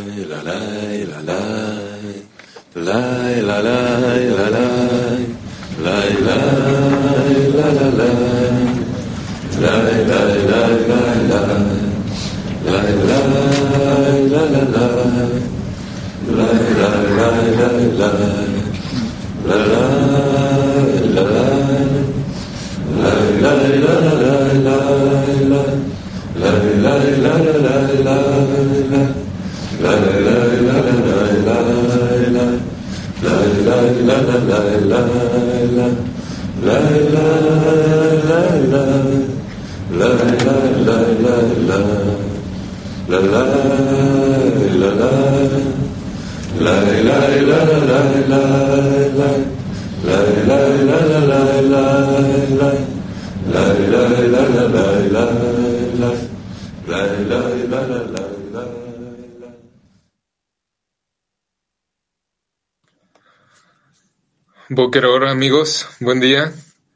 Boker Or, amigos, buen día.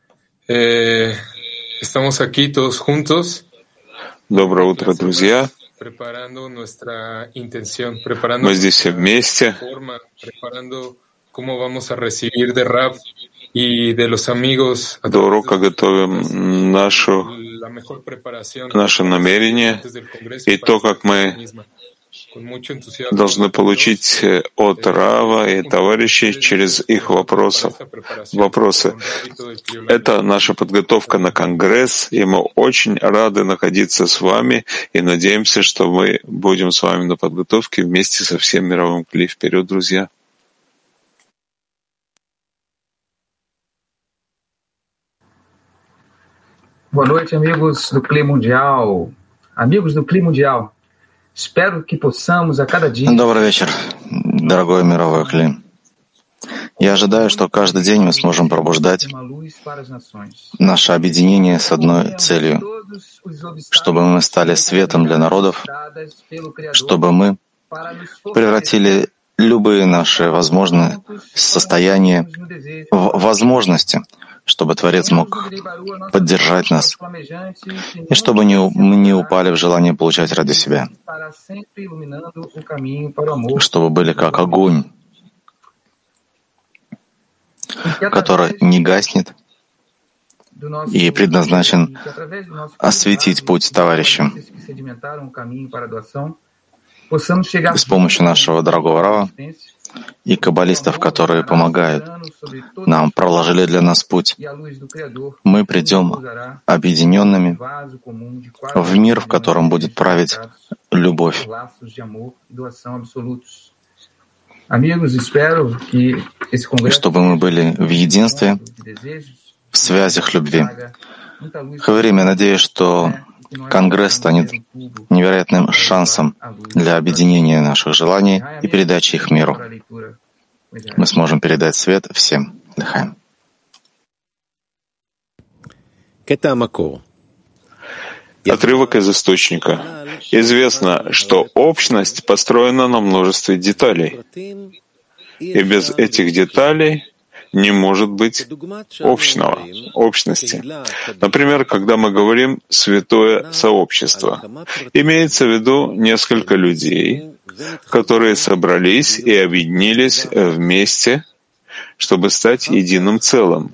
Estamos aquí todos juntos. Доброе утро, друзья. Preparando nuestra intención, preparando Мы здесь все вместе. forma, preparando cómo vamos a recibir de Rab y de los amigos До урока готовим наше намерение и то, как мы должны получить от Рава и товарищей через их вопросы. Это наша подготовка на Конгресс, и мы очень рады находиться с вами и надеемся, что мы будем с вами на подготовке вместе со всем мировым Кли. Вперед, друзья! Boa noite, amigos do Cli Mundial. Amigos do Cli Mundial. Espero que possamos a cada dia. Добрый вечер, дорогой мировой Кли. Я ожидаю, что каждый день мы сможем пробуждать наше объединение с одной целью, чтобы мы стали светом для народов, чтобы мы превратили любые наши возможные состояния в возможности, чтобы Творец мог поддержать нас, и чтобы мы не упали в желание получать ради себя, чтобы были как огонь, который не гаснет и предназначен осветить путь товарищам. И с помощью нашего дорогого Рава и каббалистов, которые помогают нам, проложили для нас путь, мы придем объединенными в мир, в котором будет править любовь. И чтобы мы были в единстве, в связях любви. Хаварим, я надеюсь, что Конгресс станет невероятным шансом для объединения наших желаний и передачи их миру. Мы сможем передать свет всем. Лихаим. Отрывок из источника. Известно, что общность построена на множестве деталей, и без этих деталей не может быть общности. Например, когда мы говорим «святое сообщество», имеется в виду несколько людей, которые собрались и объединились вместе, чтобы стать единым целым.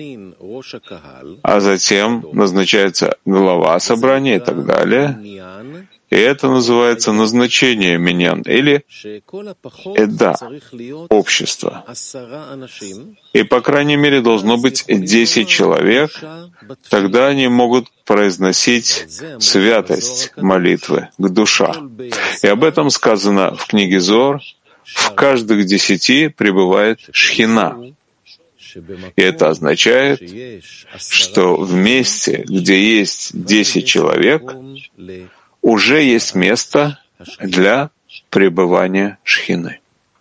А затем назначается глава собрания и так далее. И это называется назначение миньян или эда, общество. И, по крайней мере, должно быть 10 человек, тогда они могут произносить святость молитвы к душа. И об этом сказано в книге Зоар: в каждых 10 пребывает шхина. И это означает, что в месте, где есть 10 человек, уже есть место для пребывания шхины.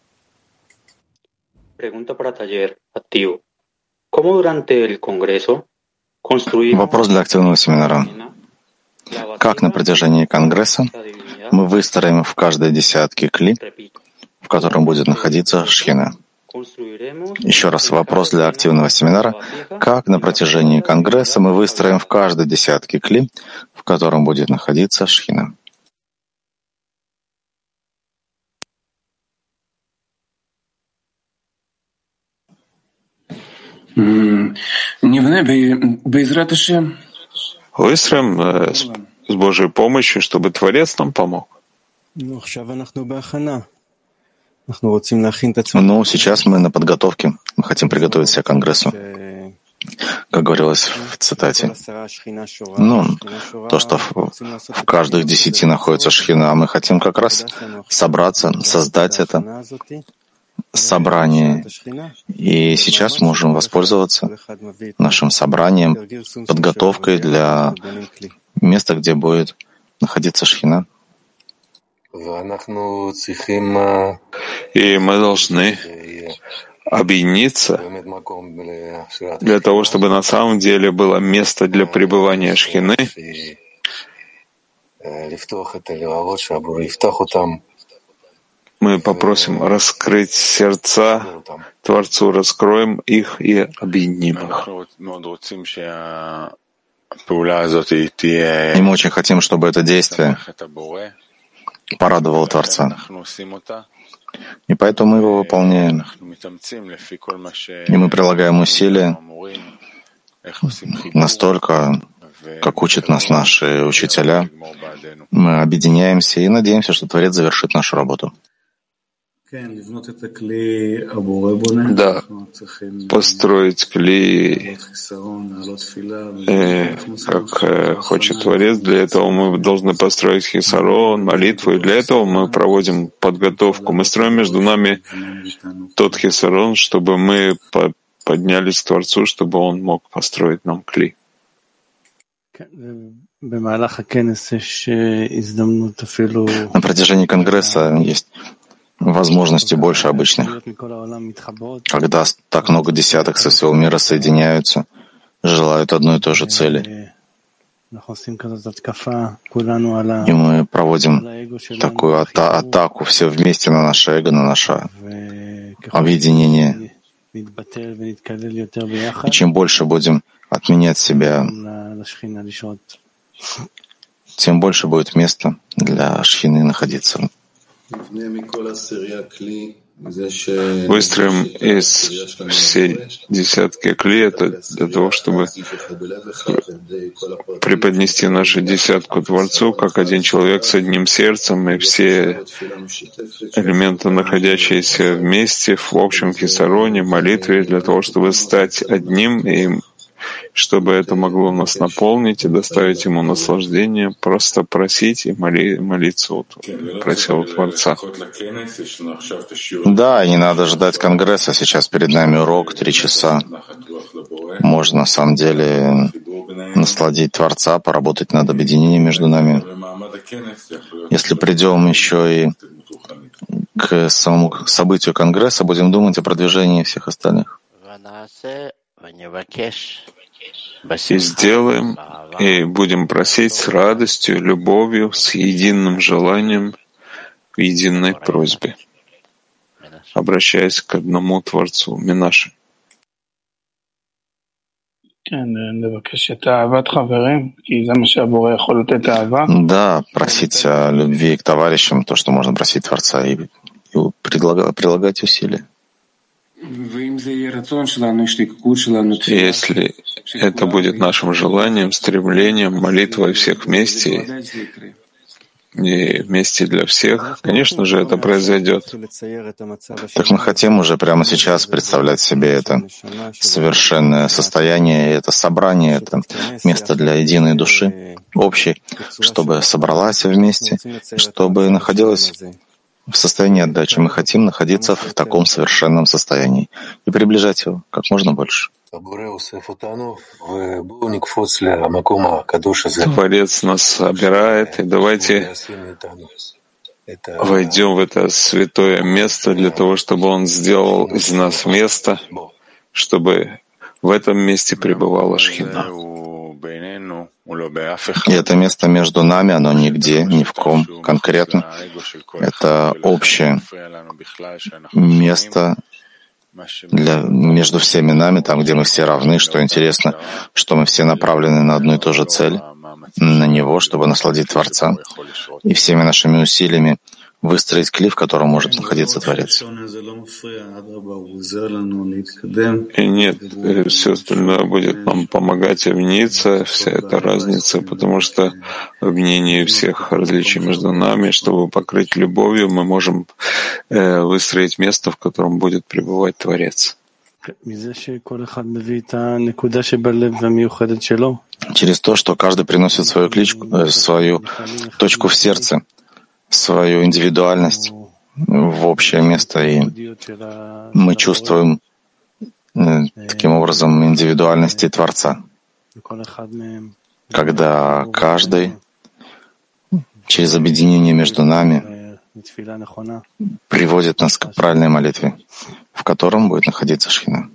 Вопрос для активного семинара. Как на протяжении Конгресса мы выстроим в каждой десятке кли, в котором будет находиться шхина? Еще раз вопрос для активного семинара. Как на протяжении Конгресса мы выстроим в каждой десятке кли, в котором будет находиться шхина? Выстроим с Божьей помощью, чтобы Творец нам помог. Ну, сейчас мы на подготовке. Мы хотим приготовить себя к Конгрессу. Как говорилось в цитате. То, что в каждых 10 находится шхина, мы хотим как раз собраться, создать это собрание. И сейчас можем воспользоваться нашим собранием, подготовкой для места, где будет находиться шхина. И мы должны объединиться для того, чтобы на самом деле было место для пребывания шхины, мы попросим раскрыть сердца Творцу, раскроем их и объединим их. И мы очень хотим, чтобы это действие порадовало Творца. И поэтому мы его выполняем. И мы прилагаем усилия настолько, как учат нас наши учителя. Мы объединяемся и надеемся, что Творец завершит нашу работу. Да, построить клей, как хочет Творец. Для этого мы должны построить хисарон, молитву, и для этого мы проводим подготовку. Мы строим между нами тот хисарон, чтобы мы поднялись к Творцу, чтобы Он мог построить нам клей. На протяжении Конгресса есть возможности больше обычных, когда так много десяток со всего мира соединяются, желают одной и той же цели. И мы проводим такую атаку все вместе на наше эго, на наше объединение. И чем больше будем отменять себя, тем больше будет места для шхины находиться. Выстроим из всей десятки клей это для того, чтобы преподнести нашу десятку Творцу, как один человек с одним сердцем, и все элементы, находящиеся вместе в общем хисароне, молитве, для того, чтобы стать одним, и чтобы это могло нас наполнить и доставить ему наслаждение, просто просить и молиться, просил Творца. Да, и не надо ждать Конгресса. Сейчас перед нами урок, 3 часа. Можно, на самом деле, насладить Творца, поработать над объединением между нами. Если придем еще и к самому событию Конгресса, будем думать о продвижении всех остальных. И сделаем, и будем просить с радостью, любовью, с единым желанием, в единой просьбе, обращаясь к одному Творцу, Минаше. Да, просить о любви к товарищам, то, что можно просить Творца, и прилагать усилия. Если это будет нашим желанием, стремлением, молитвой всех вместе, и вместе для всех, конечно же, это произойдет. Так мы хотим уже прямо сейчас представлять себе это совершенное состояние, это собрание, это место для единой души, общей, чтобы собралась вместе, чтобы находилась в состоянии отдачи. Мы хотим находиться в таком совершенном состоянии и приближать его как можно больше. Творец нас собирает, и давайте войдем в это святое место для того, чтобы Он сделал из нас место, чтобы в этом месте пребывала шхина. И это место между нами, оно нигде, ни в ком конкретно. Это общее место между всеми нами, там, где мы все равны, что интересно, что мы все направлены на одну и ту же цель, на Него, чтобы насладить Творца. И всеми нашими усилиями выстроить кли, в котором может находиться Творец. И нет, все остальное будет нам помогать объединиться, вся эта разница, потому что в объединении всех различий между нами, чтобы покрыть любовью, мы можем выстроить место, в котором будет пребывать Творец. Через то, что каждый приносит свою точку в сердце, свою индивидуальность в общее место, и мы чувствуем таким образом индивидуальности Творца, когда каждый через объединение между нами приводит нас к правильной молитве, в котором будет находиться Шхина.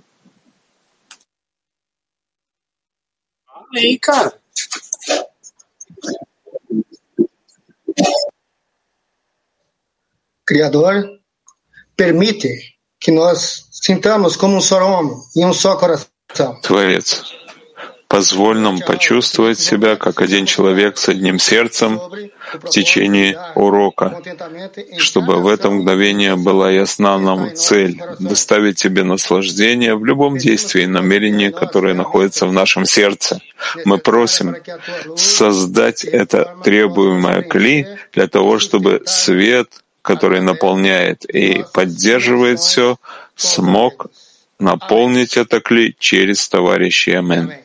Criador, permite que nós sintamos como só homem e só coração. Творец, позволь нам почувствовать себя как один человек с одним сердцем в течение урока, чтобы в это мгновение была ясна нам цель — доставить тебе наслаждение в любом действии и намерении, которое находится в нашем сердце. Мы просим создать это требуемое кли для того, чтобы свет, который наполняет и поддерживает все, смог наполнить это кли через товарищей. Амин.